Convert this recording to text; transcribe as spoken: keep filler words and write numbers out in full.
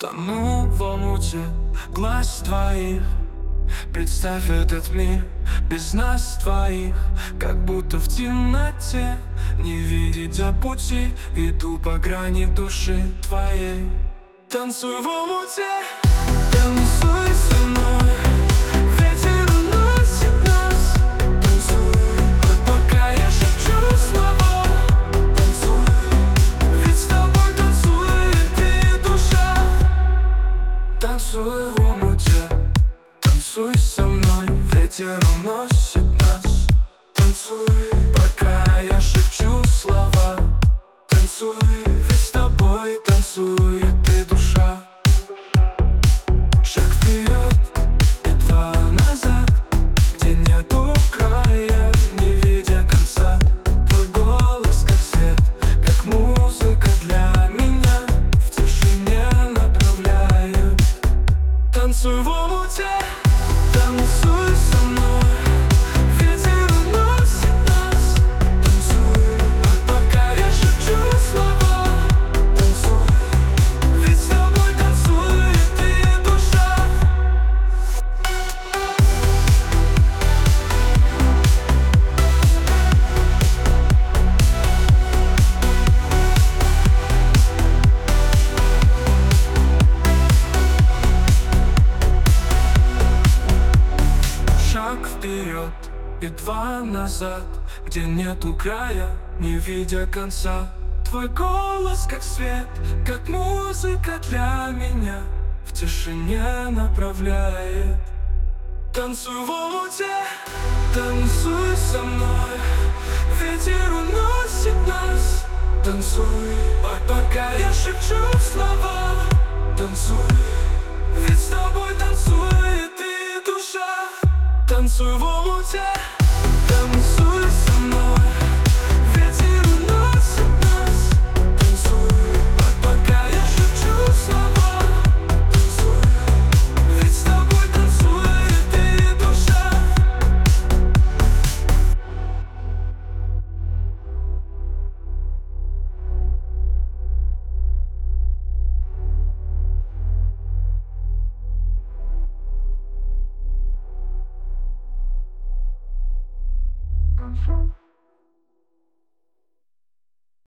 Тону в омуте глаз твоих. Представь этот мир без нас двоих, как будто в темноте не видеть за пути. Иду по грани души твоей. Танцуй в омуте, танцуй со мной. Ветер уносит нас. Танцуй, пока я шепчу слова. Танцуй, ведь с тобой танцует и душа. Танцуй в омуте, танцуй со мной. Ветер уносит нас. Танцуй, пока я шепчу слова. Танцуй, ведь с тобой танцует и душа. Шаг вперед и два назад, где нету края, не видя конца. Твой голос как свет, как музыка для меня, в тишине направляет. Танцуй в омуте, танцуй со мной. Ветер уносит нас. Танцуй, пока я шепчу слова. Танцуй, ведь с тобой танцует и душа. Шаг вперед и два назад, где нету края, не видя конца. Твой голос как свет, как музыка для меня, в тишине направляет. Танцуй в омуте, танцуй со мной. Ветер уносит нас. Танцуй, пока я шепчу слова. Танцуй, ведь с тобой танцует и душа. Танцуй в омуте, танцуй со мной. Ветер уносит нас. Танцуй, пока я шепчу слова. Танцуй, ведь с тобой танцует и душа. Танцуй.